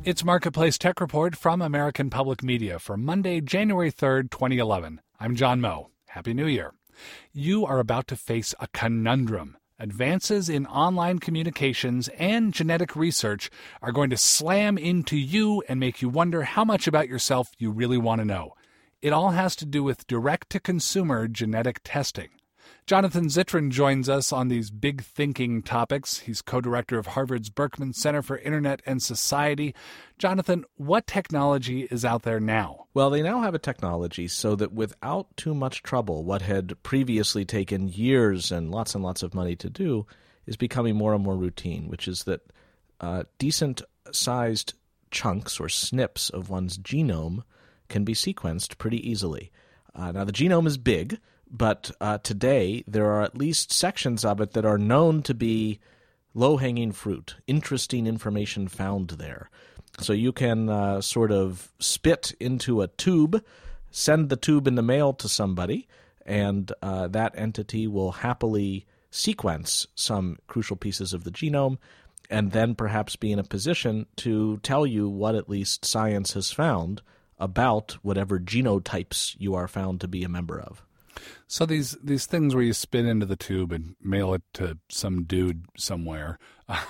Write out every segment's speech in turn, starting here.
It's Marketplace Tech Report from American Public Media for Monday, January 3rd, 2011. I'm John Moe. Happy New Year. You are about to face a conundrum. Advances in online communications and genetic research are going to slam into you and make you wonder how much about yourself you really want to know. It all has to do with direct-to-consumer genetic testing. Jonathan Zittrain joins us on these big thinking topics. He's co-director of Harvard's Berkman Center for Internet and Society. Jonathan, what technology is out there now? Well, they now have a technology so that without too much trouble, what had previously taken years and lots of money to do is becoming more and more routine, which is that decent-sized chunks or SNPs of one's genome can be sequenced pretty easily. Now, the genome is big, but today there are at least sections of it that are known to be low-hanging fruit, interesting information found there. So you can sort of spit into a tube, send the tube in the mail to somebody, and that entity will happily sequence some crucial pieces of the genome and then perhaps be in a position to tell you what at least science has found about whatever genotypes you are found to be a member of. So these things where you spit into the tube and mail it to some dude somewhere,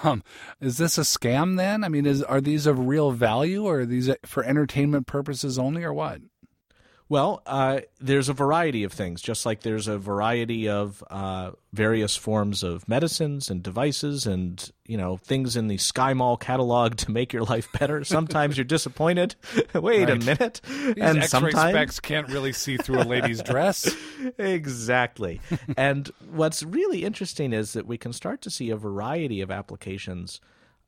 is this a scam then? I mean, are these of real value, or are these for entertainment purposes only, or what? Well, there's a variety of things, just like there's a variety of various forms of medicines and devices and, things in the Sky Mall catalog to make your life better. Sometimes you're disappointed. Wait a minute. These X-ray specs can't really see through a lady's dress. Exactly. And what's really interesting is that we can start to see a variety of applications,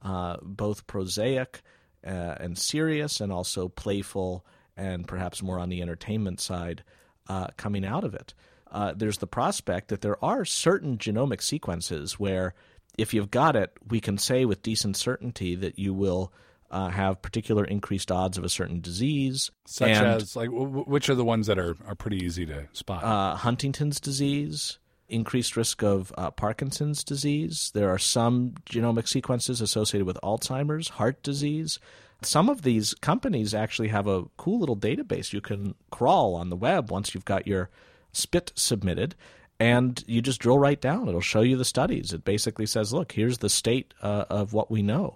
both prosaic and serious and also playful, and perhaps more on the entertainment side coming out of it. There's the prospect that there are certain genomic sequences where if you've got it, we can say with decent certainty that you will have particular increased odds of a certain disease. Such as, which are the ones that are pretty easy to spot? Huntington's disease, increased risk of Parkinson's disease. There are some genomic sequences associated with Alzheimer's, heart disease. Some of these companies actually have a cool little database you can crawl on the web once you've got your spit submitted, and you just drill right down. It'll show you the studies. It basically says, look, here's the state of what we know.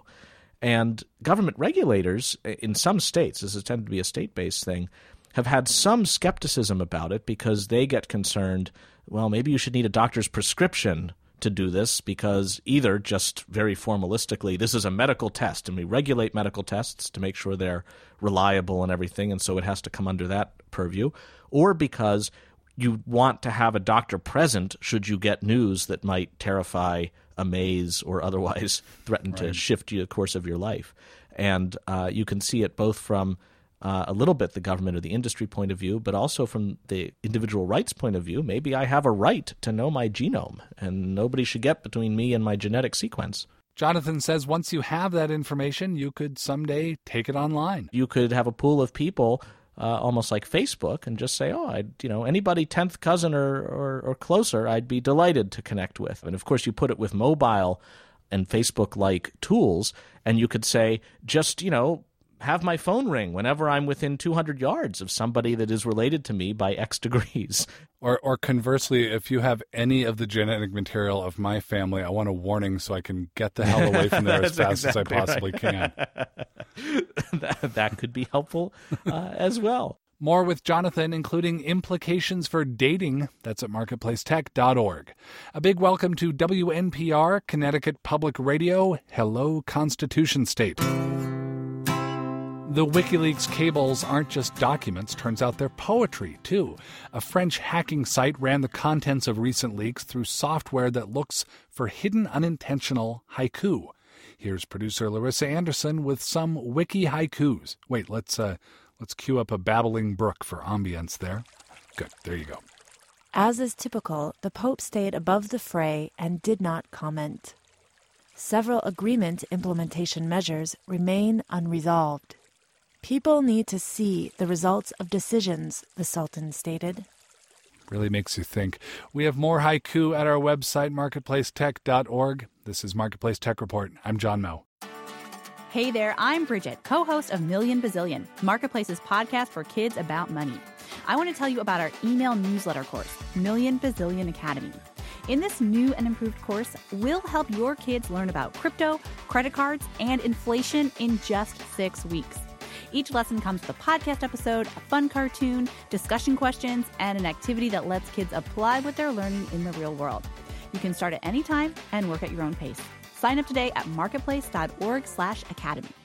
And government regulators in some states, this has tended to be a state-based thing, have had some skepticism about it because they get concerned, well, maybe you should need a doctor's prescription to do this, because either just very formalistically, this is a medical test and we regulate medical tests to make sure they're reliable and everything, and so it has to come under that purview, or because you want to have a doctor present should you get news that might terrify, amaze, or otherwise threaten to shift the course of your life. And you can see it both from a little bit the government or the industry point of view, but also from the individual rights point of view. Maybe I have a right to know my genome, and nobody should get between me and my genetic sequence. Jonathan says once you have that information, you could someday take it online. You could have a pool of people, almost like Facebook, and just say, anybody 10th cousin or closer, I'd be delighted to connect with. And of course, you put it with mobile and Facebook-like tools, and you could say, just, have my phone ring whenever I'm within 200 yards of somebody that is related to me by X degrees. Or conversely, if you have any of the genetic material of my family, I want a warning so I can get the hell away from there as fast as I possibly can. That could be helpful as well. More with Jonathan, including implications for dating. That's at marketplacetech.org. A big welcome to WNPR, Connecticut Public Radio. Hello, Constitution State. The WikiLeaks cables aren't just documents. Turns out they're poetry, too. A French hacking site ran the contents of recent leaks through software that looks for hidden unintentional haiku. Here's producer Larissa Anderson with some wiki haikus. Wait, let's cue up a babbling brook for ambience there. Good, there you go. As is typical, the Pope stayed above the fray and did not comment. Several agreement implementation measures remain unresolved. People need to see the results of decisions, the Sultan stated. Really makes you think. We have more haiku at our website, marketplacetech.org. This is Marketplace Tech Report. I'm John Moe. Hey there, I'm Bridget, co-host of Million Bazillion, Marketplace's podcast for kids about money. I want to tell you about our email newsletter course, Million Bazillion Academy. In this new and improved course, we'll help your kids learn about crypto, credit cards, and inflation in just 6 weeks. Each lesson comes with a podcast episode, a fun cartoon, discussion questions, and an activity that lets kids apply what they're learning in the real world. You can start at any time and work at your own pace. Sign up today at marketplace.org/academy.